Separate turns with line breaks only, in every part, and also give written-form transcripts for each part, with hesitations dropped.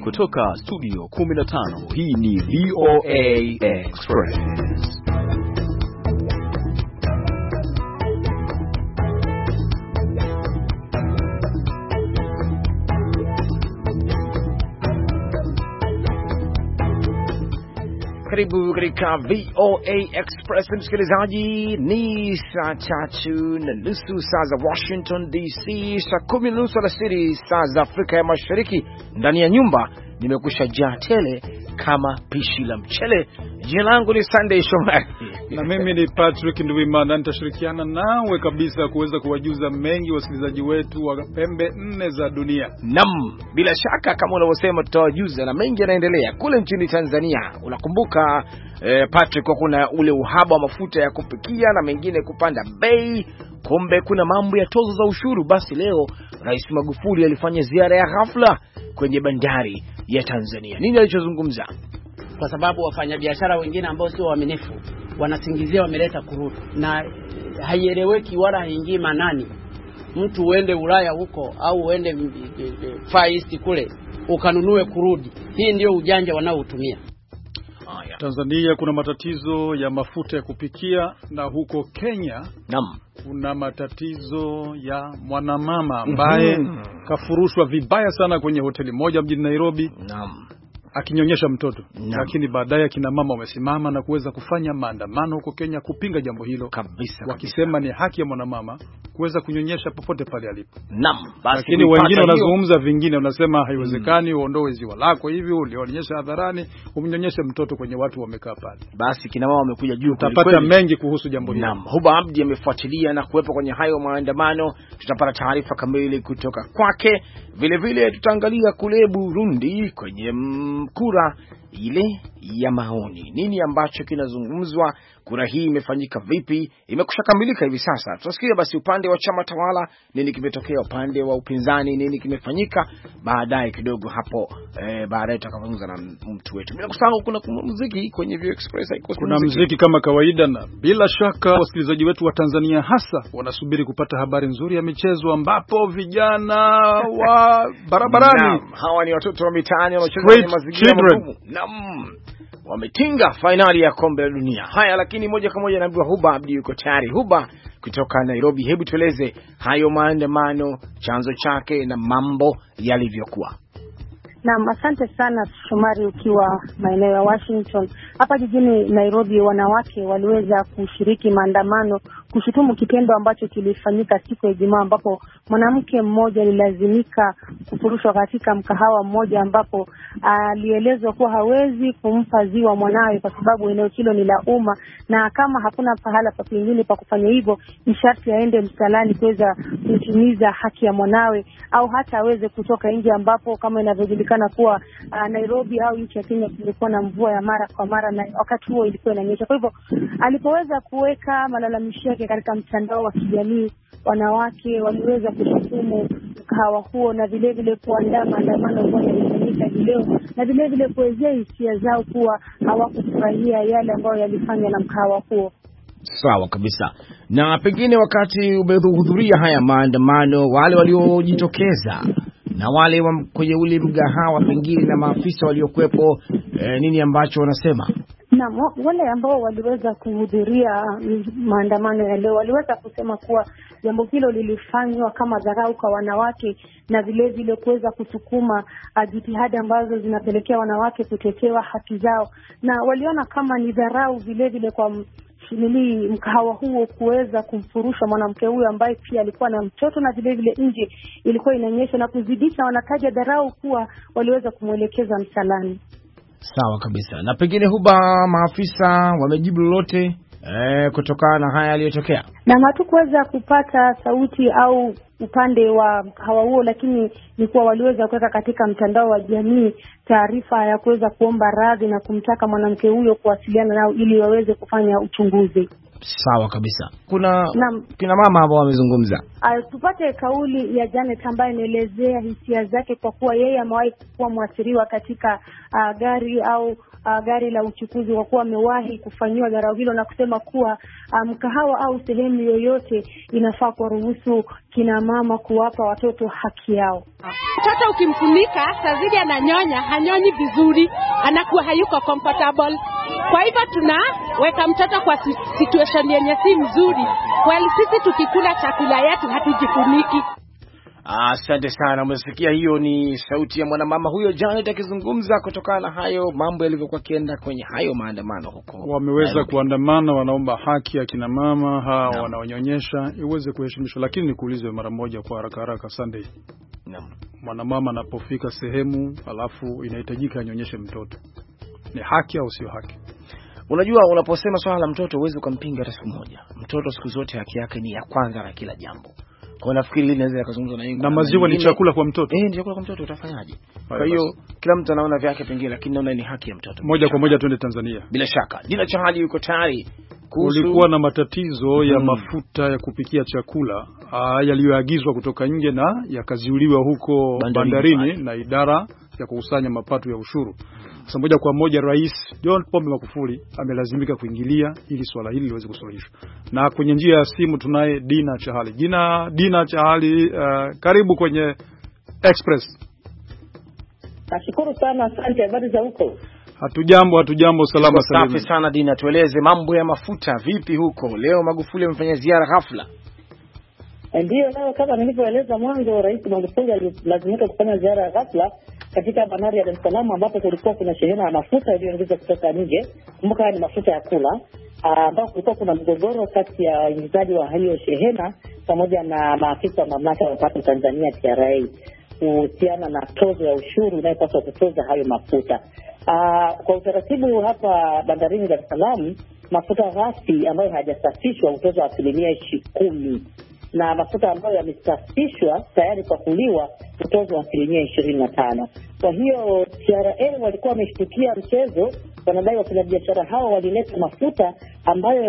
kutoka studio 15, hii ni VOA Express.
Karibu katika VOA Express msikilizaji, ni saa 3:30 saa za Washington DC, saa 10:30 alasiri saa za Afrika ya Mashariki. Ndani ya nyumba nimekusha jaa tele kama pishi la mchele. Jina langu ni Sunday Shomari
na mimi ni Patrick Nduwimana. Nitashirikiana nawe kabisa kuweza kuwajuza mengi wasikilizaji wetu wa pembe nne za dunia.
Naam, bila shaka kama unavyosema tutawajuza, na mengi yanaendelea kule nchini Tanzania. Unakumbuka Patrick, kwa kuna ule uhaba wa mafuta ya kupikia na mengine kupanda bei, kumbe kuna mambo ya tozo za ushuru. Basi leo Rais Magufuli alifanya ziara ya ghafla kwenye bandari ya Tanzania. Nini alichozungumza?
Kwa sababu wafanyabiashara wengine ambao sio waaminifu wanasingizia wameleta kurudi, na haieleweki wala haingii manani mtu uende Ulaya huko au uende Far East kule ukanunue kurudi. Hii ndio ujanja wanaotumia.
Tanzania kuna matatizo ya mafuta ya kupikia, na huko Kenya kuna matatizo ya mwanamama ambaye kafurushwa vibaya sana kwenye hoteli moja mjini Nairobi akinyonyesha mtoto. Lakini baadaye kina mama wamesimama na kuweza kufanya maandamano huko Kenya kupinga jambo hilo kabisa, wakisema ni haki ya mwanamama kuweza kunyonyesha popote pale alipo. Lakini wengine wanazungumza vingine, wanasema haiwezekani uondoe ziwa lako hivi ulionyesha hadharani umnyonyeshe mtoto kwenye watu wamekaa pale.
Basi kina mama wamekuja juu.
Tutapata mengi kuhusu jambo hilo.
Huba Abdi amefuatilia na kuwepo kwenye hayo maandamano. Tutapata taarifa kamili kutoka kwake. Vile vile tutaangalia kule Burundi kwenye kura ile ya maoni. Nini ambacho kinazungumzwa? Kura hii imefanyika vipi? Imekushakamilika hivi sasa. Tutasikia basi upande wa chama tawala nini kimetokea, upande wa upinzani nini kimefanyika. Baadaye kidogo hapo baadaye tutakazungumza na mtu wetu. Bila kusahau kuna muziki kwenye View Express.
Kuna muziki kama kawaida, na bila shaka wasikilizaji wetu wa Tanzania hasa wanasubiri kupata habari nzuri ya michezo, ambapo vijana wa barabarani
hawa ni watoto wa mitaani wanaocheza kwenye mazingira magumu. Wametinga finali ya kombe la dunia. Haya, lakini moja kwa moja naambiwa Huba Abdi yuko tayari. Huba kutoka Nairobi, hebu tueleze hayo maandamano, chanzo chake na mambo yalivyokuwa.
Naam, asante sana Shomari, ukiwa maeneo ya Washington. Hapa jijini Nairobi wanawake waliweza kushiriki maandamano kushutumu kitendo ambacho kilifanyika siku ya Ijumaa, ambapo mwanamke mmoja alilazimika kufurushwa katika mkahawa mmoja, ambapo alielezwa kuwa hawezi kumpa ziwa mwanawe kwa sababu eneo hilo ni la umma, na kama hakuna pahala pa pengine pa kufanya hivyo ni sharti aende msalani kuweza kutimiza haki ya mwanawe, au hata aweze kutoka nje, ambapo kama inavyojulikana kuwa Nairobi au nchi ya Kenya kulikuwa na mvua ya mara kwa mara, na wakati huo ilikuwa inanyesha. Kwa hivyo alipoweza kuweka malalamishi yake katika mtandao wa kijamii, wanawake waliweza kushutumu mkahawa huo na vile vile kuandaa maandamano ambayo yalifanyika leo, na vile vile kuelezea hisia zao kuwa hawakufurahia yale ambayo yalifanywa na mkahawa huo.
Sawa kabisa. Na pengine wakati umehudhuria haya maandamano, wale waliojitokeza na wale kwenye ule mgahawa pengine na maafisa waliokuepo, nini ambacho wanasema?
Na wale ambao waliweza kuhudhuria maandamano ya leo waliweza kusema kuwa jambo hilo lilifanywa kama dharau kwa wanawake, na vile vile kuweza kusukuma jitihada ambazo zinapelekea wanawake kutetewa haki zao, na waliona kama ni dharau vile vile kwa mkahawa huo kuweza kumfurusha mwanamke huyo ambaye pia alikuwa na mtoto, na vile vile nje ilikuwa inanyesha, na kuzidisha wanataja dharau kuwa waliweza kumwelekeza msalani.
Sawa kabisa. Na pengine Huba, maafisa wamejibu lolote kutokana na haya yaliyotokea?
Na hatukuweza kupata sauti au upande wa mkahawa huo, lakini ni kuwa waliweza kuweka katika mtandao wa jamii taarifa ya kuweza kuomba radhi na kumtaka mwanamke huyo kuwasiliana nao ili waweze kufanya uchunguzi.
Sawa kabisa. Kuna kina mama ambao wamezungumza.
Tupate kauli ya Janet ambaye anaelezea hisia zake kwa kuwa yeye amewahi kuwa mwathiriwa katika gari au gari la uchukuzi, kwa kuwa amewahi kufanyiwa dharau hilo, na kusema kuwa mkahawa au sehemu yoyote inafaa kuruhusu kina mama kuwapa watoto haki yao.
Mtoto ukimfunika sazidi ananyonya, hanyonyi vizuri, anakuwa hayuko comfortable. Kwa hivyo tunaweka mtoto kwa situation yenye si mzuri. Kweli sisi tukikula chakula yetu hatujifuniki.
Asante sana. Umesikia, hiyo ni sauti ya mwanamama huyo Janet akizungumza kutokana na hayo mambo yalivyokuwa kienda kwenye hayo maandamano huko.
Wameweza kuandamana, wanaomba haki ya kina mama hao wanaonyonyesha iweze kuheshimishwa. Lakini nikuulize mara moja kwa haraka Sunday. Mwanamama anapofika sehemu alafu inahitajika anyonyeshe mtoto, ni haki au sio haki?
Unajua, unaposema swala la mtoto uweze kumpinga hata siku moja. Mtoto siku zote haki yake ni ya kwanza na kila jambo. Kwa nafikiri hili inaweza kuzungumza na yeye.
Na maziwa ni chakula kwa mtoto.
Ni chakula kwa mtoto, utafanyaje? Kwa hiyo kila mtu anaona vyake pengine, lakini naona ni haki ya mtoto.
Moja kwa moja twende Tanzania.
Bila shaka. Dina Chahali yuko tayari.
Kulikuwa na matatizo ya mafuta ya kupikia chakula yaliyoagizwa kutoka nje na yakaziuliwa huko bandarini na idara ya kukusanya mapato ya ushuru. Sasa moja kwa moja Rais John Pombe Magufuli amelazimika kuingilia ili swala hili liweze kusuluhishwa. Na kwenye njia ya simu tunaye Dina Chahali. Dina Chahali, karibu kwenye Express.
Nashukuru sana, asante. Habari za huko?
Hatujambo, salama salama.
Safi sana Dina, tueleze mambo ya mafuta vipi huko? Leo Magufuli amefanya ziara ghafla.
Ndio, leo kama nilivyoeleza mwanzo, Rais Magufuli alilazimika kufanya ziara ghafla katika bandari ya Dar es Salaam ambapo kulikuwa kuna shehena ya mafuta iliyoingizwa kutoka nje. Kumbuka ni mafuta ya kula, ambapo kulikuwa kuna mgogoro kati ya waingizaji wa hiyo shehena pamoja na maafisa wa mamlaka ya mapato Tanzania TRA kuhusiana na tozo ya ushuru inayopaswa kutoza hayo mafuta. Kwa utaratibu hapa bandarini Dar es Salaam, mafuta ghafi ambayo hayajasafishwa hutozwa 10%, na mafuta ambayo yamesafishwa tayari kwa kuliwa hutozwa 25%. Kwa hiyo TRA walikuwa wameshtukia mchezo, wanadai wafanyabiashara hao walileta mafuta ambayo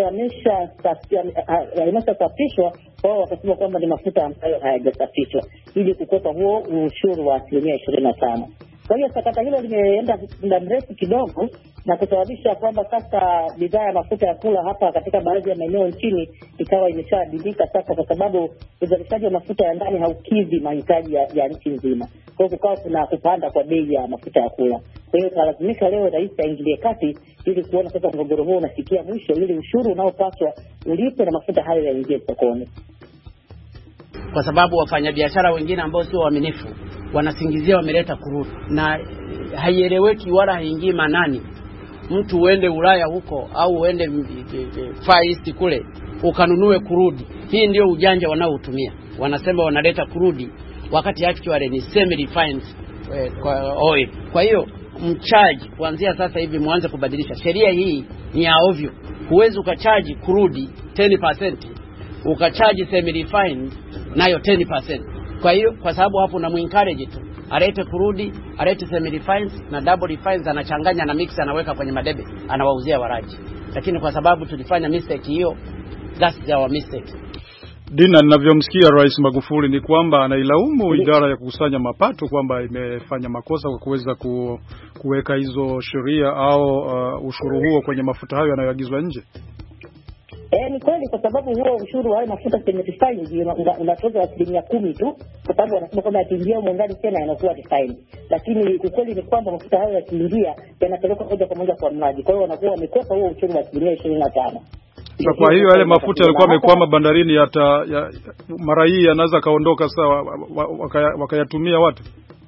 yameshasafishwa, wao wakasema kwamba ni mafuta ambayo hayajasafishwa ili kukwepa huo ushuru wa 25%. Kwa hiyo sakata hilo limeenda muda mrefu kidogo na kusababisha kwamba sasa bidhaa ya mafuta ya kula hapa katika baadhi ya maeneo nchini ikawa imeshadilika sasa, kwa sababu uzalishaji wa mafuta ya ndani haukidhi mahitaji ya nchi nzima. Kwa hiyo kukawa kuna kupanda kwa bei ya mafuta ya kula. Kwa hiyo lazimika leo Rais aingilie kati ili kuona sasa mgogoro huo unafikia mwisho, ili ushuru unaopaswa ulipe na mafuta hayo yaingie sokoni.
Kwa sababu wafanyabiashara wengine ambao sio waaminifu wanasingizia wameleta kurudi, na haieleweki wala haingii manani. Mtu uende Ulaya huko au uende Far East kule ukanunue kurudi. Hii ndio ujanja wanaotumia. Wanasema wanaleta kurudi wakati actually ni semi refined oil. Kwa hiyo mchaji kuanzia sasa hivi muanze kubadilisha. Sheria hii ni ya ovyo. Huwezi ukachaji kurudi 10%, ukachaji semi refined nayo 10%. Kwa hiyo kwa sababu hapo unamuencourage tu alete kurudi, alete semi refined na double refined, anachanganya na mix, anaweka kwenye madebe, anawauzia waraji. Lakini kwa sababu tulifanya mistake hiyo, that's our mistake.
Dina, ninavyomsikia Rais Magufuli ni kwamba anailaumu idara ya kukusanya mapato kwamba imefanya makosa kwa kuweza kuweka hizo sheria au ushuru huo kwenye mafuta hayo yanayoagizwa nje.
Ni kweli, kwa sababu huo ushuru wa mafuta kwenye refined unatoza 10% tu, kwa sababu wanasema kwamba yakiingia mwangani tena yanakuwa refined. Lakini ukweli ni kwamba mafuta hayo yakiingia yanapelekwa moja kwa moja kwa mlaji. Kwa hiyo wanakuwa wamekopa huo ushuru wa 25%.
Kwa hiyo yale mafuta yalikuwa yamekwama bandarini mara hii yanaweza kaondoka sawa wakayatumia watu.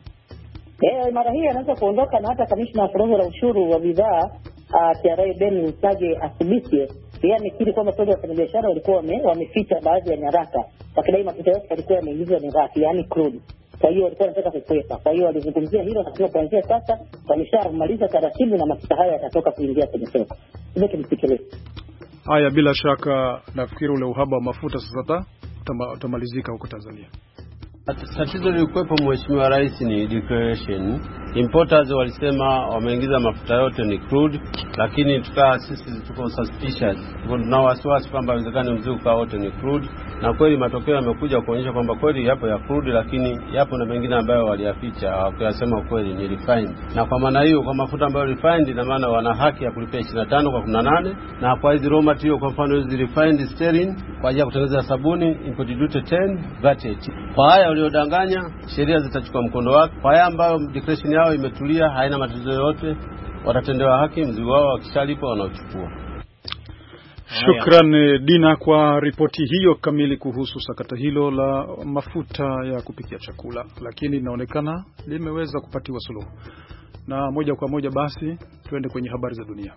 Mara hii anaweza kuondoka, na hata kamishna wa forodha la ushuru wa bidhaa TRA Ben Msage Asubisi yeye amekiri kwamba kwa wafanyabiashara walikuwa wameficha baadhi ya nyaraka wakidai mafuta yote yalikuwa yameingizwa ni ghafi, yani crude. Kwa hiyo walikuwa wanataka kukwepa. Kwa hiyo walizungumzia hilo na kuanzia sasa wameshamaliza taratibu na mafuta haya yatatoka kuingia kwenye soko. Hivyo tumsikilize.
Haya, bila shaka nafikiri ule uhaba wa mafuta sasa utamalizika huko Tanzania.
Tatizo lilikuwepo, Mheshimiwa Rais, ni declaration Importers walisema wameingiza mafuta yote ni crude, lakini sisi tuko suspicious. Tuna wasiwasi kwamba inawezekana mzigo wote ni crude, na kweli matokeo yamekuja kuonyesha kwamba kweli yapo ya crude, lakini yapo na mengine ambayo waliyaficha, hawakuyasema kweli ni refined. Na kwa maana hiyo, kwa mafuta ambayo refined, ina maana wana haki ya kulipia 25 kwa 18, na kwa hizo raw material, kwa mfano hizo refined sterling kwa ajili ya kutengeneza sabuni, import duty 10, VAT 8. Kwa haya waliodanganya, sheria zitachukua mkondo wake. Kwa haya ambayo declaration yao imetulia, haina matatizo yote, watatendewa haki, mzigo wao wakishalipa wanaochukua.
Shukran Dina kwa ripoti hiyo kamili kuhusu sakata hilo la mafuta ya kupikia chakula, lakini inaonekana limeweza kupatiwa suluhu. Na moja kwa moja basi tuende kwenye habari za dunia.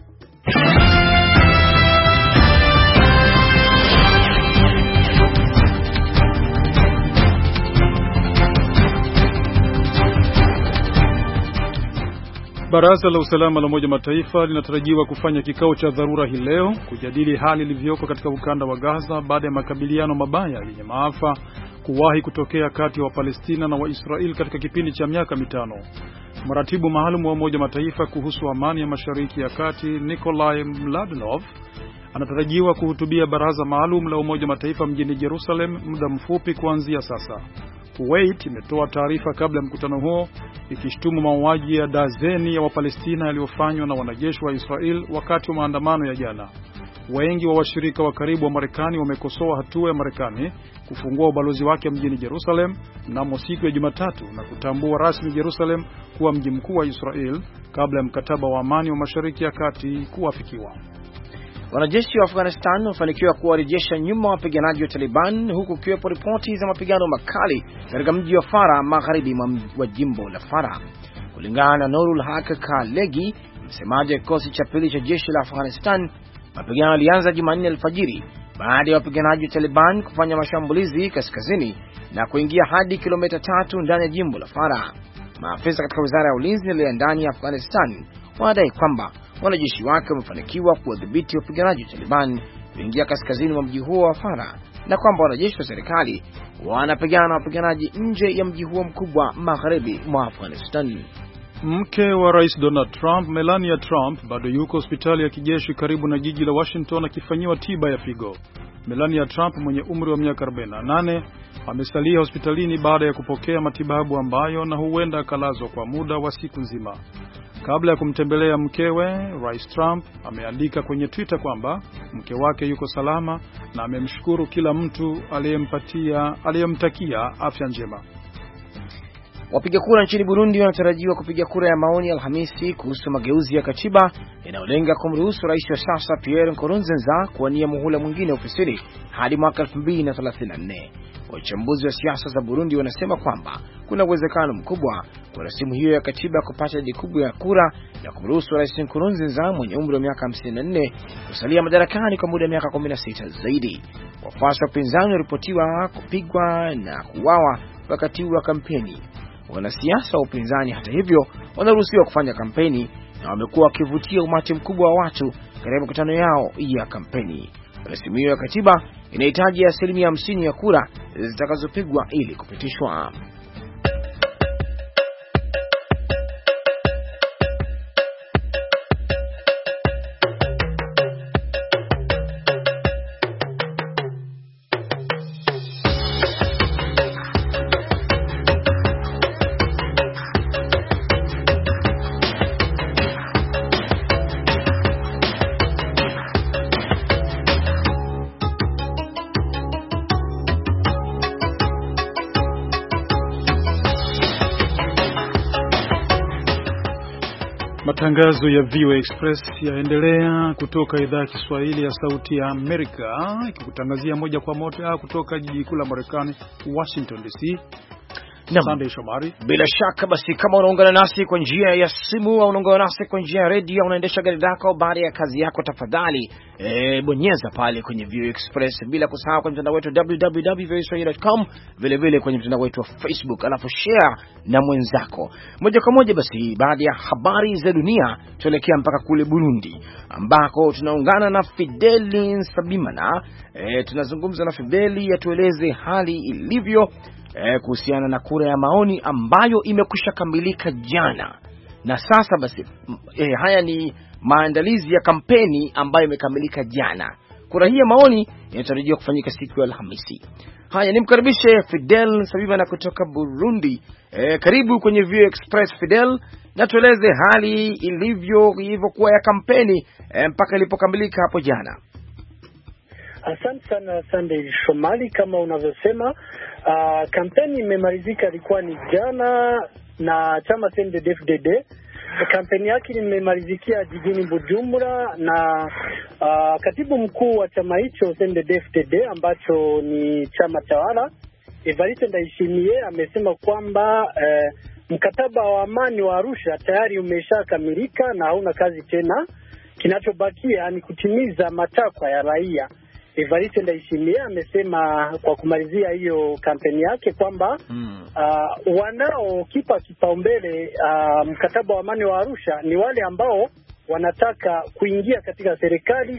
Baraza la usalama la Umoja Mataifa linatarajiwa kufanya kikao cha dharura hii leo kujadili hali ilivyokuwa katika ukanda wa Gaza baada ya makabiliano mabaya yenye maafa kuwahi kutokea kati ya Wapalestina na Waisraeli katika kipindi cha miaka 5. Mratibu maalum wa Umoja Mataifa kuhusu amani ya Mashariki ya Kati, Nikolai Mladenov, anatarajiwa kuhutubia baraza maalum la Umoja Mataifa mjini Jerusalem muda mfupi kuanzia sasa. Kuwait imetoa taarifa kabla ya mkutano huo ikishtumu mauaji ya dazeni ya Wapalestina yaliyofanywa na wanajeshi wa Israel wakati wa maandamano ya jana. Wengi wa washirika wa karibu wa Marekani wamekosoa hatua ya Marekani kufungua ubalozi wake mjini Jerusalem mnamo siku ya Jumatatu na kutambua rasmi Jerusalem kuwa mji mkuu wa Israel kabla ya mkataba wa amani wa Mashariki ya Kati kuafikiwa.
Wanajeshi wa Afghanistan wafanikiwa kuwarejesha nyuma wapiganaji wa Taliban, huku kiwepo ripoti za mapigano makali katika mji wa Farah magharibi wa jimbo la Farah. Kulingana na Nurul Haq Kalegi, msemaji wa kikosi cha pili cha jeshi la Afghanistan, mapigano yalianza Jumanne alfajiri baada ya wapiganaji wa Taliban kufanya mashambulizi kaskazini na kuingia hadi kilomita 3 ndani ya jimbo la Farah. Maafisa katika wizara ya ulinzi na ndani ya Afghanistan wanadai kwamba wanajeshi wake wamefanikiwa kuwadhibiti wapiganaji wa Taliban kuingia kaskazini mwa mji huo wa Farah, na kwamba wanajeshi wa serikali wanapigana na wapiganaji nje ya mji huo mkubwa magharibi mwa Afghanistan.
Mke wa Rais Donald Trump, Melania Trump, bado yuko hospitali ya kijeshi karibu na jiji la Washington akifanyiwa tiba ya figo. Melania Trump mwenye umri wa miaka 48 amesalia hospitalini baada ya kupokea matibabu ambayo na huenda akalazwa kwa muda wa siku nzima. Kabla ya kumtembelea mkewe, Rais Trump ameandika kwenye Twitter kwamba mke wake yuko salama na amemshukuru kila mtu aliyemtakia afya njema.
Wapiga kura nchini Burundi wanatarajiwa kupiga kura ya maoni Alhamisi kuhusu mageuzi ya katiba yanayolenga kumruhusu rais wa sasa Pierre Nkurunziza kuwania muhula mwingine ofisini hadi mwaka 2034. Wachambuzi wa siasa za Burundi wanasema kwamba kuna uwezekano mkubwa kwa rasimu hiyo ya katiba kupata idadi kubwa ya kura na kumruhusu rais Nkurunziza mwenye umri wa miaka 54 kusalia madarakani kwa muda wa miaka 16 zaidi. Wafuasi wa upinzani wanaripotiwa kupigwa na kuuawa wakati wa kampeni. Wanasiasa wa upinzani hata hivyo wanaruhusiwa kufanya kampeni na wamekuwa wakivutia umati mkubwa wa watu katika mikutano yao ya kampeni. Rasimu hiyo ya katiba inahitaji 50% ya kura zitakazopigwa ili kupitishwa.
Matangazo ya VOA Express yaendelea kutoka idhaa ya Kiswahili ya Sauti ya Amerika, ikikutangazia moja kwa moja kutoka jiji kuu la Marekani, Washington DC. Sunday Shomari.
Bila shaka basi, kama unaungana nasi kwa njia ya simu au unaungana nasi kwa njia ya radio, unaendesha gari lako baada ya kazi yako, tafadhali bonyeza pale kwenye VOA Express, bila kusahau kwenye mtandao wetu www.voaswahili.com, vile vile kwenye mtandao wetu wa Facebook, alafu share na mwenzako. Moja kwa moja basi, baada ya habari za dunia, tuelekea mpaka kule Burundi ambako tunaungana na Fideli Sabimana. Tunazungumza na Fideli atueleze hali ilivyo kuhusiana na kura ya maoni ambayo imekwisha kamilika jana. Na sasa basi haya ni maandalizi ya kampeni ambayo imekamilika jana. Kura hii ya maoni inatarajiwa kufanyika siku ya Alhamisi. Haya, nimkaribishe Fidel Sabimana kutoka Burundi. Karibu kwenye VOA Express Fidel, na tueleze hali ilivyokuwa ya kampeni mpaka ilipokamilika hapo jana.
Asante sana Sunday Shomali, kama unavyosema kampeni imemalizika, ilikuwa ni jana na chama CNDD-FDD. Kampeni yake imemalizikia jijini Bujumbura na katibu mkuu wa chama hicho CNDD-FDD ambacho ni chama tawala, Evariste Ndayishimiye, amesema kwamba mkataba wa amani wa Arusha tayari umeshakamilika na hauna kazi tena. Kinachobakia ni kutimiza matakwa ya raia. Evariste Ndayishimiye amesema kwa kumalizia hiyo kampeni yake kwamba wanaokipa kipaumbele mkataba wa amani wa Arusha ni wale ambao wanataka kuingia katika serikali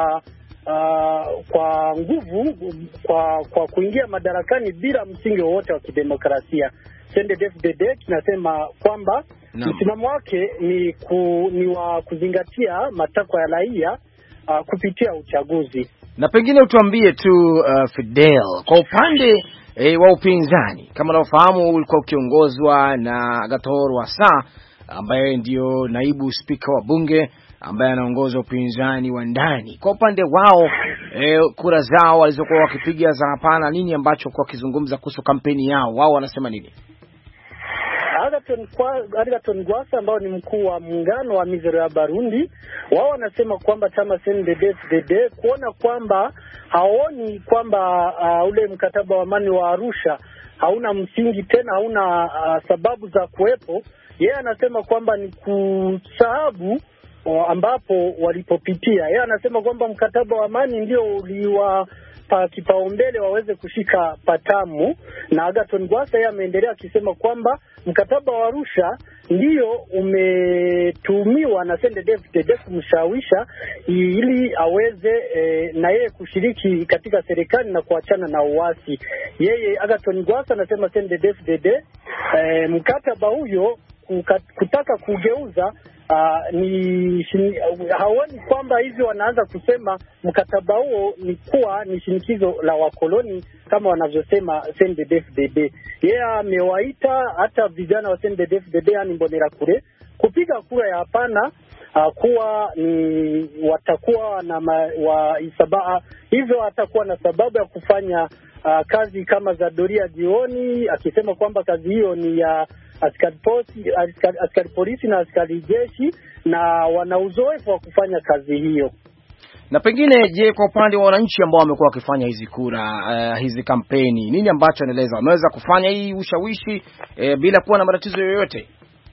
kwa nguvu, kwa kuingia madarakani bila msingi wowote wa kidemokrasia. CNDD-FDD kinasema kwamba msimamo wake ni wa kuzingatia matakwa ya raia kupitia uchaguzi.
Na pengine utuambie tu Fidel, kwa upande wa upinzani, kama unafahamu ulikuwa ukiongozwa na Agathon Rwasa ambaye ndio naibu spika wa bunge ambaye anaongoza upinzani wa ndani. Kwa upande wao kura zao walizokuwa wakipiga za hapana, nini ambacho kwa kizungumza kuhusu kampeni yao, wao wanasema nini?
Agathon Rwasa ambao ni mkuu wa muungano wa Mizero ya Barundi, wao wanasema kwamba chama CNDD-FDD kuona kwamba haoni kwamba ule mkataba wa amani wa Arusha hauna msingi tena, hauna sababu za kuwepo. Yeye anasema kwamba ni kusahabu ambapo walipopitia. Yeye anasema kwamba mkataba wa amani ndio uliwapa kipaumbele waweze kushika patamu, na Agathon Rwasa yeye ameendelea akisema kwamba mkataba wa Arusha ndio umetumiwa na CNDD-FDD kumshawisha ili aweze na yeye kushiriki katika serikali na kuachana na uasi. Yeye Agathon Rwasa anasema CNDD-FDD mkataba huyo kutaka kugeuza haoni kwamba hivyo wanaanza kusema mkataba huo ni shinikizo la wakoloni kama wanavyosema CNDD-FDD. Yeye amewaita hata vijana wa CNDD-FDD yani Mbonerakure kupiga kura ya hapana, kuwa ni watakuwa na hivyo atakuwa na sababu ya kufanya kazi kama za doria jioni, akisema kwamba kazi hiyo ni ya askari polisi na askari jeshi na wana uzoefu wa kufanya kazi hiyo.
Na pengine je, kwa upande wa wananchi ambao wamekuwa wakifanya hizi kura hizi kampeni, nini ambacho anaeleza wameweza kufanya hii ushawishi bila kuwa na matatizo yoyote?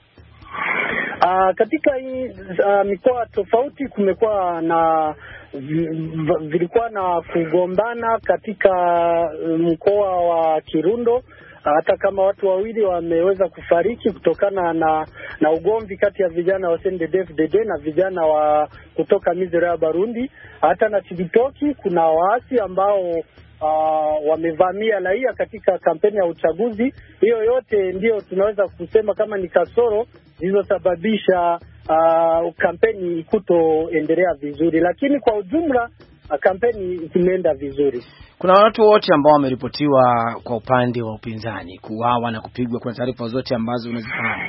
Katika hii mikoa tofauti kumekuwa vilikuwa na kugombana katika mkoa wa Kirundo, hata kama watu wawili wameweza kufariki kutokana na ugomvi kati ya vijana wa CNDD-FDD na vijana wa kutoka Mizero ya Barundi. Hata na Chibitoki kuna waasi ambao wamevamia raia katika kampeni ya uchaguzi. Hiyo yote ndio tunaweza kusema kama ni kasoro zilizosababisha kampeni kutoendelea vizuri, lakini kwa ujumla kampeni zimeenda vizuri.
Kuna watu wote ambao wameripotiwa kwa upande wa upinzani kuuawa na kupigwa, kwa taarifa zote ambazo unazifahamu?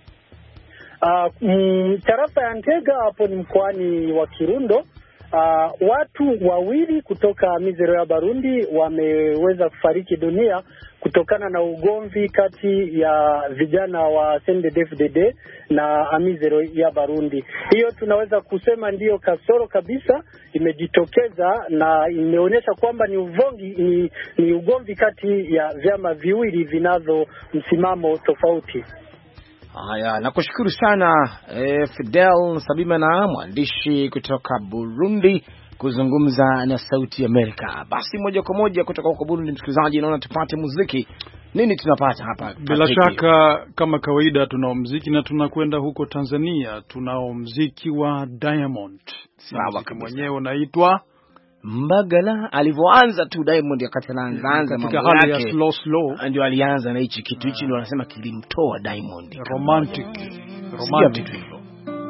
Tarafa ya Ntega hapo ni mkoani wa Kirundo, watu wawili kutoka Mizero ya Barundi wameweza kufariki dunia kutokana na ugomvi kati ya vijana wa CNDD-FDD na Mizero ya Barundi. Hiyo tunaweza kusema ndiyo kasoro kabisa imejitokeza na imeonyesha kwamba ni ugomvi kati ya vyama viwili vinavyo msimamo tofauti.
Haya, nakushukuru sana Fidel Sabimana, mwandishi kutoka Burundi, kuzungumza na Sauti Amerika. Basi moja kwa moja kutoka huko Burundi, msikilizaji, naona tupate muziki. Nini tunapata hapa?
Bila shaka kama kawaida tunao muziki, na tunakwenda huko Tanzania. Tunao muziki wa Diamond.
Sawa,
mwenyewe unaitwa
Mbagala alivyoanza tu Diamond wakati anaanza
katika hali ya slow
ndio alianza na hichi kitu hichi, ndio wanasema kilimtoa Diamond
romantic hivyo.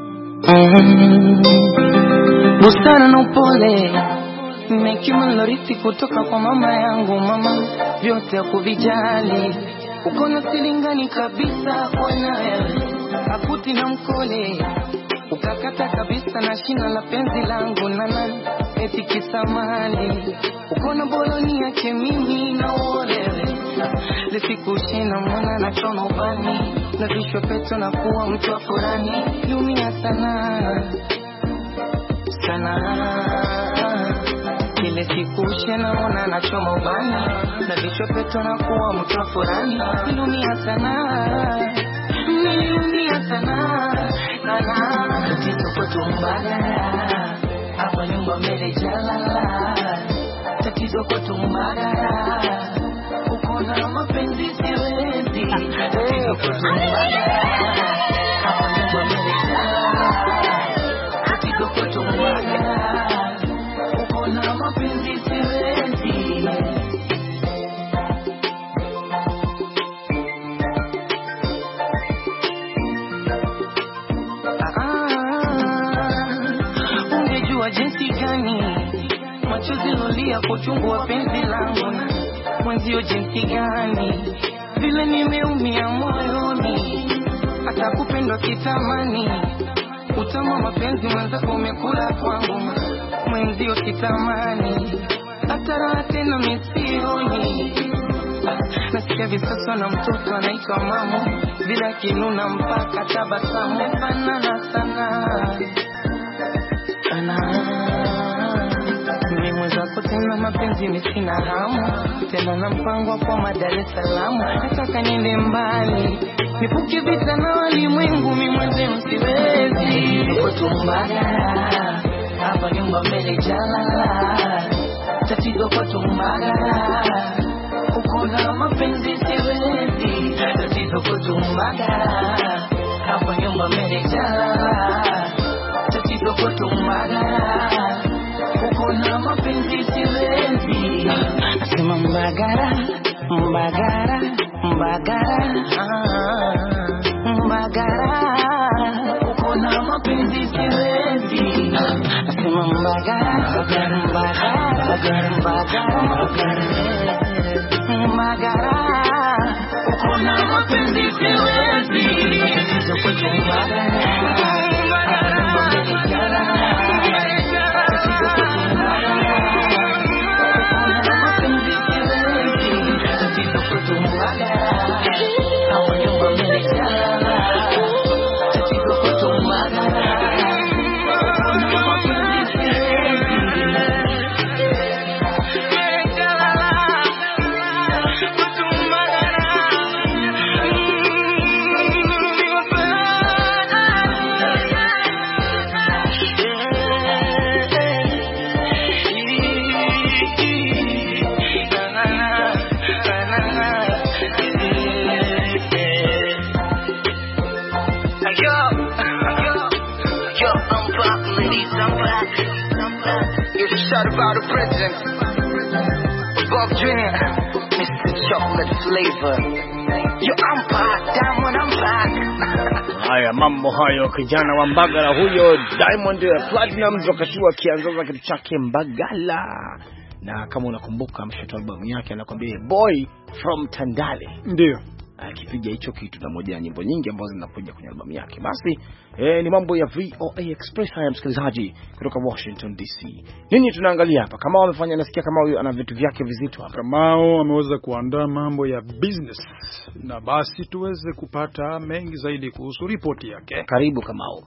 Busara na upole nimekima lorithi kutoka kwa mama yangu, mama vyote kuvijali, uko na silingani kabisa kwa nawe, akuti na mkole ukakata kabisa na shina la penzi langu, nana eti kisamali uko na boloni yake mimi na olewe, lisikushina mwana na choma ubani na vishwa peto na kuwa mtu wa furani, lumia sana kile sikushina mwana na choma ubani na vishwa peto na kuwa mtu wa furani, lumia sana tatizo kwetu Mbagala, hapa nyumba mbele jalala, tatizo kwetu Mbagala, uko na mapenzi siwezi, tatizo kwetu Mbagala, hapa nyumba mbele jalala, tatizo kwetu Mbagala, uko na mapenzi siwezi. Jinsi gani machozi lolia kuchungu wa penzi langu, mwenzio jinsi gani vile nimeumia moyoni, hata kupendwa kitamani, utama mapenzi mwenzako umekula kwangu, mwenzio kitamani, hata raha tena misioni, nasikia visasa na mtoto anaitwa mamu, bila kinuna mpaka tabasamu, fanana sana mimi mwenzako tena mapenzi nisina hamu, tena na mpango kwa Dar es Salaam, nataka niende mbali, nipuke vita na walimwengu, mimi mwenzenu siwezi, uko Mbagala, hapa nyumba mbele jalala, tatizo kwa Mbagala, uko na mapenzi siwezi, tatizo kwa Mbagala, hapa nyumba mbele jalala, tatizo kwetu Mbagala, uko na mapenzi siwezi, nasema Mbagala, Mbagala, Mbagala, Mbagala, uko na mapenzi siwezi, nasema Mbagala, Mbagala, Mbagala, Mbagala, uko na mapenzi siwezi, tatizo kwetu Mbagala. Shout about the president, Bob Jr., Mr. Chocolate Flavor. Yo, I'm back, Diamond, I'm back.
Haya mambo hayo, kijana wa Mbagala huyo Diamond Platnumz wakati akianza kitu chake Mbagala. Na kama unakumbuka mshoto albamu yake anakuambia Boy from Tandale.
Ndio
akipiga hicho kitu na moja ya nyimbo nyingi ambazo zinakuja kwenye albamu yake. Basi ni mambo ya VOA Express haya msikilizaji kutoka Washington DC. Nini tunaangalia hapa? Kama wamefanya, nasikia kama huyu ana vitu vyake vizito hapa. Kama
ameweza kuandaa mambo ya business, na basi tuweze kupata mengi zaidi kuhusu ripoti yake.
Karibu Kamau.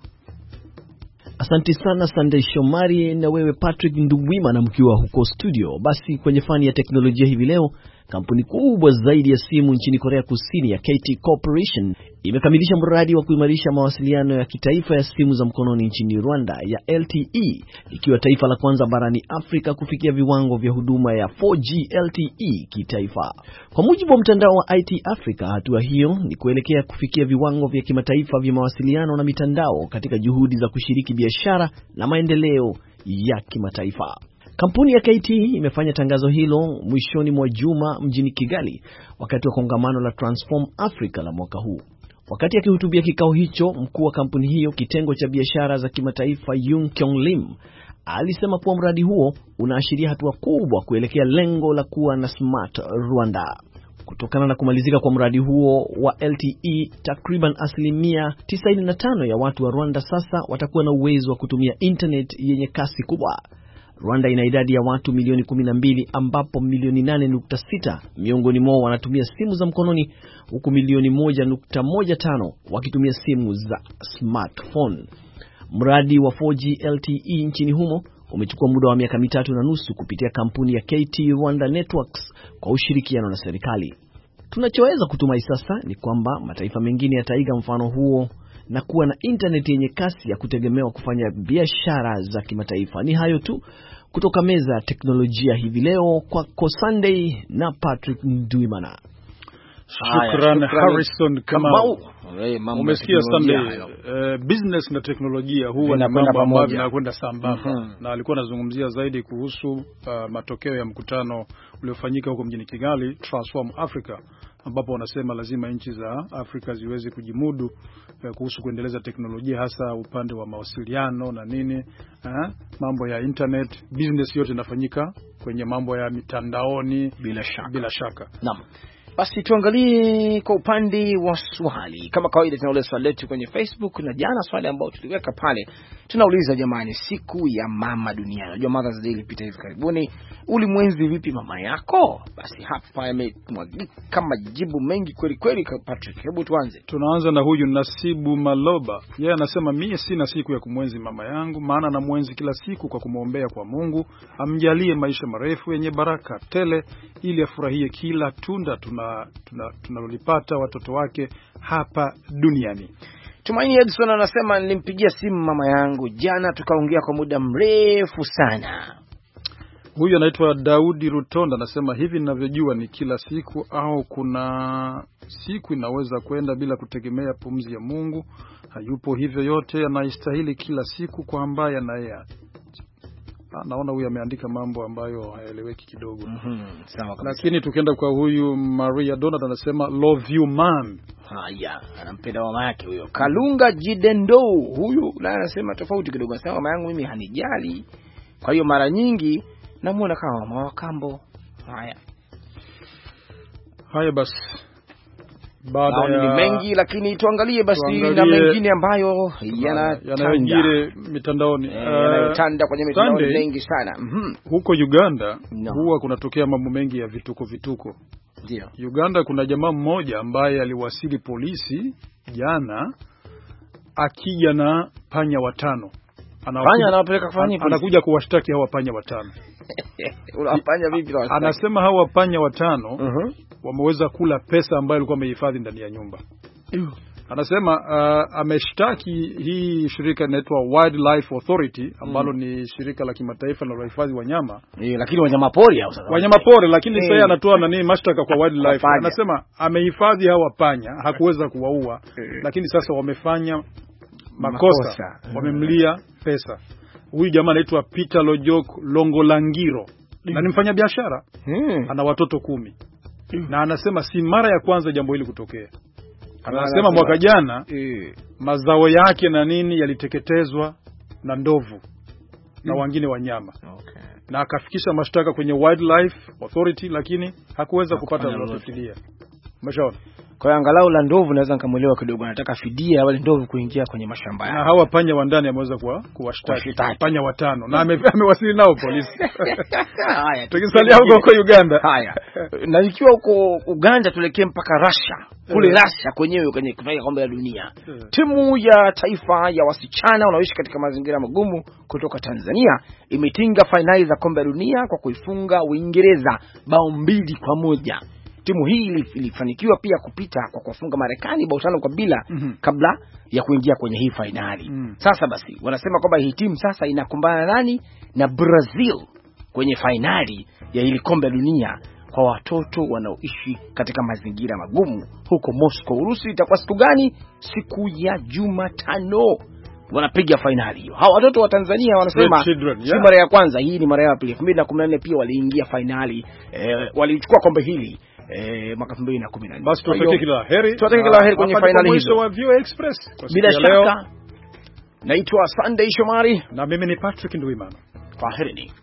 Asante sana Sunday Shomari na wewe Patrick Nduwima na mkiwa huko studio. Basi kwenye fani ya teknolojia hivi leo, kampuni kubwa zaidi ya simu nchini Korea Kusini ya KT Corporation imekamilisha mradi wa kuimarisha mawasiliano ya kitaifa ya simu za mkononi nchini Rwanda ya LTE, ikiwa taifa la kwanza barani Afrika kufikia viwango vya huduma ya 4G LTE kitaifa. Kwa mujibu wa mtandao wa IT Africa, hatua hiyo ni kuelekea kufikia viwango vya kimataifa vya mawasiliano na mitandao katika juhudi za kushiriki biashara na maendeleo ya kimataifa. Kampuni ya KT imefanya tangazo hilo mwishoni mwa juma mjini Kigali wakati wa kongamano la Transform Africa la mwaka huu. Wakati akihutubia kikao hicho, mkuu wa kampuni hiyo kitengo cha biashara za kimataifa Yung Kyong Lim alisema kuwa mradi huo unaashiria hatua kubwa kuelekea lengo la kuwa na Smart Rwanda. Kutokana na kumalizika kwa mradi huo wa LTE, takriban 95% ya watu wa Rwanda sasa watakuwa na uwezo wa kutumia internet yenye kasi kubwa. Rwanda ina idadi ya watu milioni 12 ambapo milioni 8.6 miongoni mwao wanatumia simu za mkononi huku milioni 1.15 wakitumia simu za smartphone. Mradi wa 4G LTE nchini humo umechukua muda wa miaka 3.5 kupitia kampuni ya KT Rwanda Networks kwa ushirikiano na serikali. Tunachoweza kutumai sasa ni kwamba mataifa mengine yataiga mfano huo na kuwa na internet yenye kasi ya kutegemewa kufanya biashara za kimataifa. Ni hayo tu kutoka meza ya teknolojia hivi leo kwa Sunday na Patrick Ndwimana.
Shukran Harrison. Kama umesikia Sunday, business na teknolojia huwa ni mambo ambayo yanakwenda sambamba. Na alikuwa anazungumzia zaidi kuhusu matokeo ya mkutano uliofanyika huko mjini Kigali, Transform Africa, ambapo wanasema lazima nchi za Afrika ziweze kujimudu kuhusu kuendeleza teknolojia, hasa upande wa mawasiliano na nini, mambo ya internet. Business yote inafanyika kwenye mambo ya mitandaoni bila shaka.
Naam. Basi tuangalie kwa upande wa swali. Kama kawaida tunauliza swali letu kwenye Facebook, na jana swali ambao tuliweka pale tunauliza, jamani, siku ya mama duniani. Unajua Mother's Day ilipita hivi karibuni. Ulimwenzi vipi mama yako? Basi hapa yamemwagika majibu mengi kweli kweli. Patrick, hebu tuanze.
Tunaanza na huyu Nasibu Maloba. Yeye anasema mimi sina siku ya kumwenzi mama yangu, maana namwenzi kila siku kwa kumwombea kwa Mungu amjalie maisha marefu yenye baraka tele ili afurahie kila tunda tunalolipata watoto wake hapa duniani.
Tumaini Edson anasema nilimpigia simu mama yangu jana, tukaongea kwa muda mrefu sana.
Huyu anaitwa Daudi Rutonda anasema hivi ninavyojua ni kila siku au kuna siku inaweza kwenda bila kutegemea pumzi ya Mungu. Hayupo, hivyo yote anaistahili kila siku kwa ambaye anaye. Naona huyu ameandika mambo ambayo hayaeleweki kidogo.
Sawa kabisa.
Lakini tukienda kwa huyu Maria Donald anasema love you man.
Haya, anampenda mama yake huyo. Kalunga Jidendo huyu naye anasema tofauti kidogo. Anasema mama yangu mimi hanijali, kwa hiyo mara nyingi namuona kama mama wa kambo. Haya
basi.
Baada ya mengi, lakini tuangalie basi na mengine ambayo yanayojiri
mitandaoni.
Yanayotanda kwenye mitandao mengi sana.
Huko Uganda huwa kunatokea mambo mengi ya vituko.
Ndio.
Uganda kuna jamaa mmoja ambaye aliwasili polisi jana akija na panya 5.
Anapeleka kufanya polisi.
Anakuja kuwashtaki hawa panya 5.
Unapanya vipi wao?
Anasema hawa panya 5 wameweza kula pesa ambayo alikuwa amehifadhi ndani ya nyumba. Anasema ameshtaki hii shirika linaloitwa Wildlife Authority ambalo ni shirika la kimataifa linalohifadhi wanyama.
Lakini wanyama pori au sasa?
Wanyama pori, lakini sasa anatoa mashtaka kwa Wildlife. Anasema amehifadhi hawa panya, hakuweza kuwaua, lakini sasa wamefanya makosa. Wamemlia pesa. Huyu jamaa anaitwa Peter Lojok Longolangiro. Na ni mfanya biashara. Ana watoto 10. Na anasema si mara ya kwanza jambo hili kutokea. Anasema mwaka jana mazao yake na nini yaliteketezwa na ndovu na wengine wanyama. Na akafikisha mashtaka kwenye Wildlife Authority, lakini hakuweza kupata lolote fidia. Umeshaona?
Kwa angalau la ndovu naweza nikamuelewa kidogo, anataka fidia wale ndovu kuingia kwenye mashamba yake.
Na hawa panya wa ndani ameweza kuwashtaki panya 5 na amewasili nao polisi.
Haya,
tukisalia huko Uganda.
Haya. Na ikiwa huko Uganda tulekee mpaka Russia. Kule Russia kwenyewe kwenye kufanya kombe la dunia. Timu ya taifa ya wasichana wanaoishi katika mazingira magumu kutoka Tanzania imetinga finali za kombe la dunia kwa kuifunga Uingereza bao 2-1. Timu hii ilifanikiwa pia kupita kwa kufunga Marekani bao 5-0 kabla ya kuingia kwenye hii finali. Sasa basi wanasema kwamba hii timu sasa inakumbana nani? Na Brazil kwenye finali ya ile kombe la dunia kwa watoto wanaoishi katika mazingira magumu huko Moscow, Urusi. Itakuwa siku gani? Siku ya Jumatano. wanapiga finali hiyo. Hao watoto wa Tanzania wanasema si mara ya kwanza, hii ni mara ya pili. 2014 pia waliingia finali, walichukua kombe hili mwaka 2014.
Basi tuwatakie kila heri.
Tuwatakie kila heri kwenye finali hizo.
Wa VOA Express.
Bila shaka. Naitwa Sunday Shomari
na mimi ni Patrick Ndwimana.
Kwaherini.